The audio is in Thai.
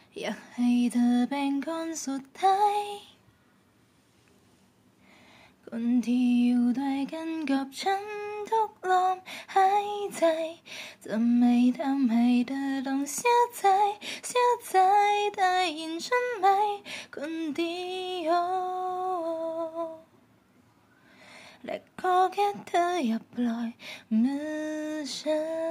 อยากให้เธอเป็นคนสุดท้ายคนที่อยู่ด้วยกันกับฉันทุกลมหายใจจะไม่ทำให้เธอต้องเสียใจได้ยินฉันไหมคนดีและขอแค่เธออย่าปล่อยมือฉัน